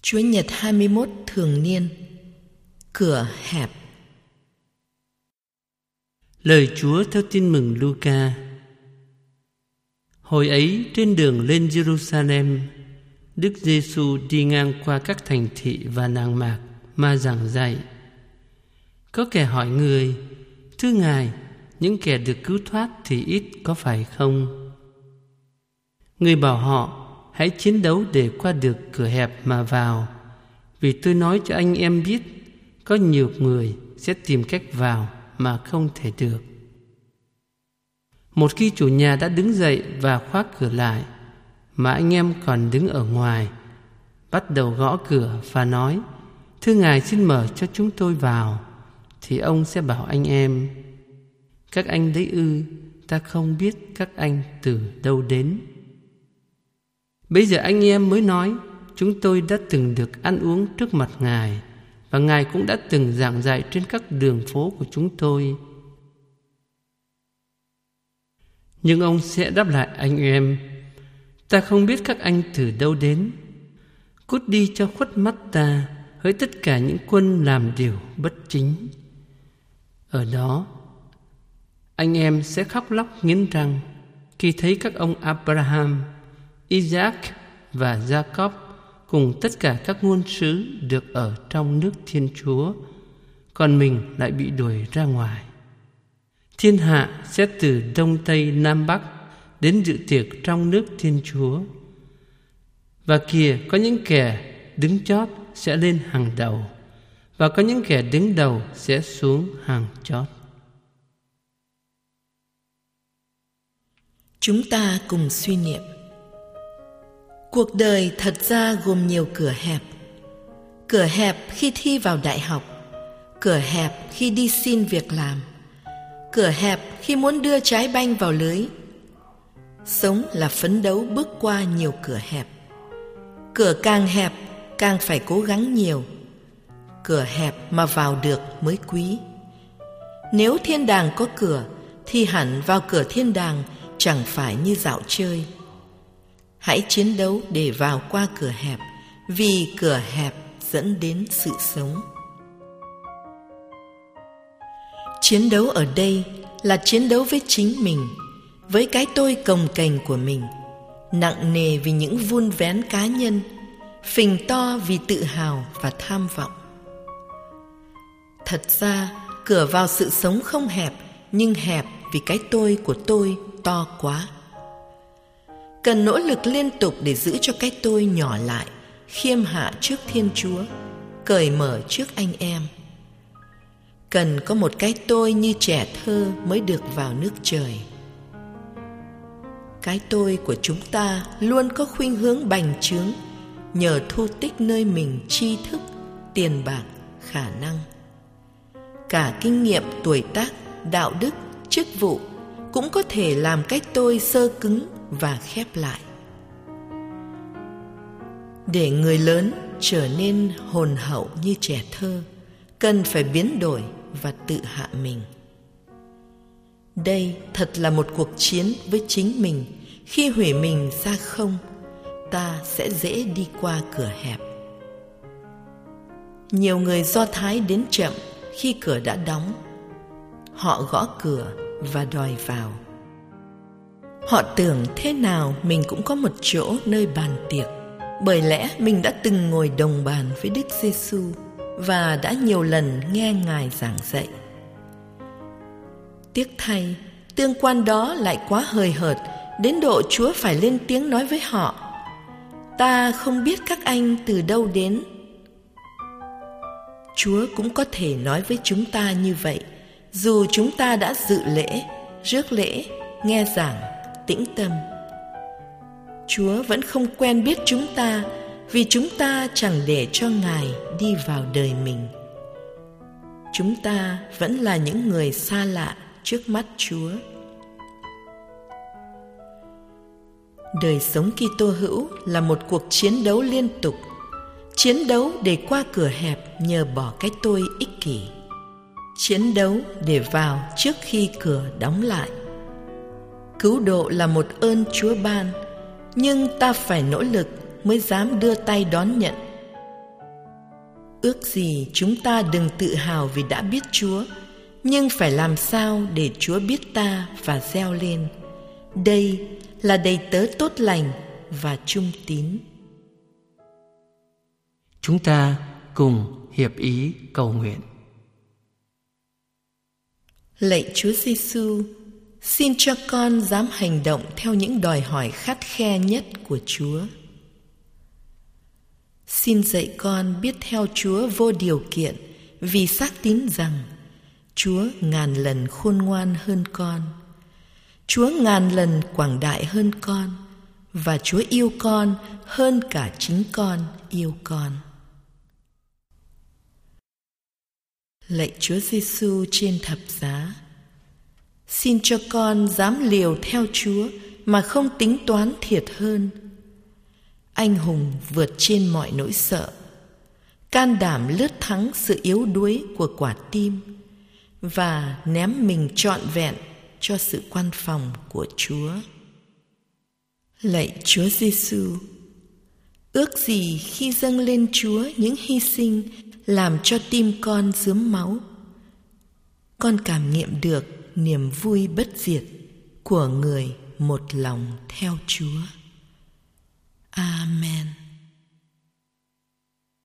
Chúa Nhật 21 thường niên. Cửa hẹp. Lời Chúa theo Tin mừng Luca. Hồi ấy trên đường lên Jerusalem, Đức Giêsu đi ngang qua các thành thị và làng mạc mà giảng dạy. Có kẻ hỏi Người: Thưa Ngài, những kẻ được cứu thoát thì ít có phải không? Người bảo họ: Hãy chiến đấu để qua được cửa hẹp mà vào. Vì tôi nói cho anh em biết, có nhiều người sẽ tìm cách vào mà không thể được. Một khi chủ nhà đã đứng dậy và khóa cửa lại, mà anh em còn đứng ở ngoài, bắt đầu gõ cửa và nói: Thưa Ngài, xin mở cho chúng tôi vào, thì ông sẽ bảo anh em: Các anh đấy ư, ta không biết các anh từ đâu đến. Bây giờ anh em mới nói: Chúng tôi đã từng được ăn uống trước mặt Ngài, và Ngài cũng đã từng giảng dạy trên các đường phố của chúng tôi. Nhưng ông sẽ đáp lại anh em: Ta không biết các anh từ đâu đến. Cút đi cho khuất mắt ta, hỡi tất cả những quân làm điều bất chính. Ở đó, anh em sẽ khóc lóc nghiến răng khi thấy các ông Abraham, Isaac và Jacob cùng tất cả các ngôn sứ được ở trong nước Thiên Chúa, còn mình lại bị đuổi ra ngoài. Thiên hạ sẽ từ đông tây nam bắc đến dự tiệc trong nước Thiên Chúa. Và kìa, có những kẻ đứng chót sẽ lên hàng đầu, và có những kẻ đứng đầu sẽ xuống hàng chót. Chúng ta cùng suy niệm. Cuộc đời thật ra gồm nhiều cửa hẹp. Cửa hẹp khi thi vào đại học, cửa hẹp khi đi xin việc làm, cửa hẹp khi muốn đưa trái banh vào lưới. Sống là phấn đấu bước qua nhiều cửa hẹp. Cửa càng hẹp càng phải cố gắng nhiều. Cửa hẹp mà vào được mới quý. Nếu thiên đàng có cửa thì hẳn vào cửa thiên đàng chẳng phải như dạo chơi. Hãy chiến đấu để vào qua cửa hẹp, vì cửa hẹp dẫn đến sự sống. Chiến đấu ở đây là chiến đấu với chính mình, với cái tôi cồng kềnh của mình, nặng nề vì những vun vén cá nhân, phình to vì tự hào và tham vọng. Thật ra, cửa vào sự sống không hẹp, nhưng hẹp vì cái tôi của tôi to quá. Cần nỗ lực liên tục để giữ cho cái tôi nhỏ lại, khiêm hạ trước Thiên Chúa, cởi mở trước anh em. Cần có một cái tôi như trẻ thơ mới được vào nước trời. Cái tôi của chúng ta luôn có khuynh hướng bành trướng, nhờ thu tích nơi mình tri thức, tiền bạc, khả năng. Cả kinh nghiệm tuổi tác, đạo đức, chức vụ cũng có thể làm cái tôi xơ cứng và khép lại. Để người lớn trở nên hồn hậu như trẻ thơ, cần phải biến đổi và tự hạ mình. Đây thật là một cuộc chiến với chính mình. Khi hủy mình ra không, ta sẽ dễ đi qua cửa hẹp. Nhiều người Do Thái đến chậm khi cửa đã đóng. Họ gõ cửa và đòi vào. Họ tưởng thế nào mình cũng có một chỗ nơi bàn tiệc, bởi lẽ mình đã từng ngồi đồng bàn với Đức Giêsu và đã nhiều lần nghe Ngài giảng dạy. Tiếc thay, tương quan đó lại quá hời hợt đến độ Chúa phải lên tiếng nói với họ: Ta không biết các anh từ đâu đến. Chúa cũng có thể nói với chúng ta như vậy, dù chúng ta đã dự lễ, rước lễ, nghe giảng, tĩnh tâm. Chúa vẫn không quen biết chúng ta, vì chúng ta chẳng để cho Ngài đi vào đời mình. Chúng ta vẫn là những người xa lạ trước mắt Chúa. Đời sống Kitô hữu là một cuộc chiến đấu liên tục, chiến đấu để qua cửa hẹp nhờ bỏ cái tôi ích kỷ, chiến đấu để vào trước khi cửa đóng lại. Cứu độ là một ơn Chúa ban, nhưng ta phải nỗ lực mới dám đưa tay đón nhận. Ước gì chúng ta đừng tự hào vì đã biết Chúa, nhưng phải làm sao để Chúa biết ta và reo lên: đây là đầy tớ tốt lành và trung tín. Chúng ta cùng hiệp ý cầu nguyện. Lạy Chúa Giêsu, xin cho con dám hành động theo những đòi hỏi khắt khe nhất của Chúa. Xin dạy con biết theo Chúa vô điều kiện, vì xác tín rằng Chúa ngàn lần khôn ngoan hơn con, Chúa ngàn lần quảng đại hơn con, và Chúa yêu con hơn cả chính con yêu con. Lạy Chúa Giêsu trên thập giá, xin cho con dám liều theo Chúa mà không tính toán thiệt hơn, anh hùng vượt trên mọi nỗi sợ, can đảm lướt thắng sự yếu đuối của quả tim, và ném mình trọn vẹn cho sự quan phòng của Chúa. Lạy Chúa Giêsu, ước gì khi dâng lên Chúa những hy sinh làm cho tim con rướm máu, con cảm nghiệm được niềm vui bất diệt của người một lòng theo Chúa. Amen.